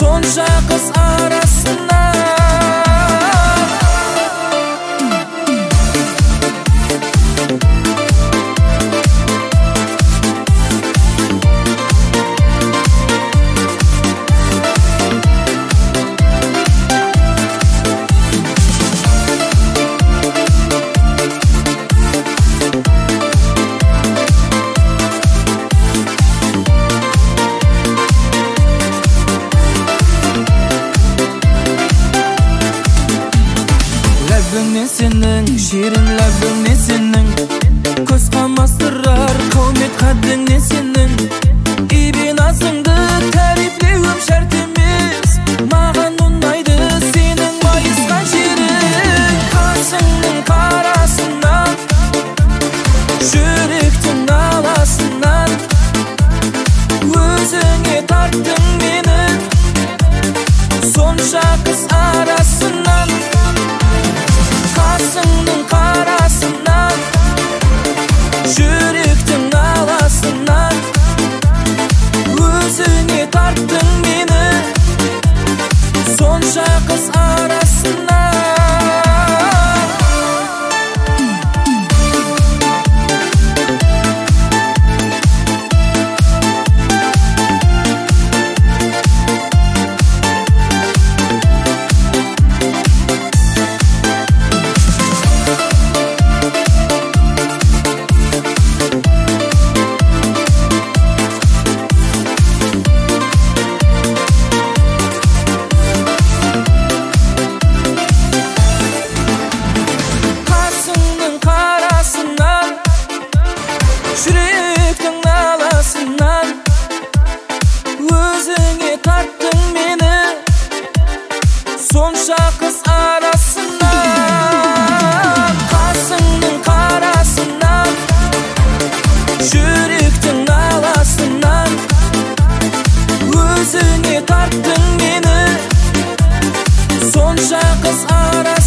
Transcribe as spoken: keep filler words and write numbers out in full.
сонша қыз арасынан. Ләбіңнен сенің, шерім ләбіңнен сенің, көз қамастырар қаумет қаддіңнен сенің. Ибен азыңды тәріплеуім шәрт емес, маған ұнайды сенің майысқан жерің. Қасыңның қарасынан, жүректің аласынан, өзіңе тарттың мені, сонша қыз арасынан. Қасыңның қарасынан, жүректің аласынан, өзіңе тарттың мені, сонша қыз арасынан. Жүректің аласынан, өзіңе тарттың мені, сонша қыз арасынан. Қасыңның қарасынан, жүректің аласынан, өзіңе тарттың мені, сонша қыз арасынан.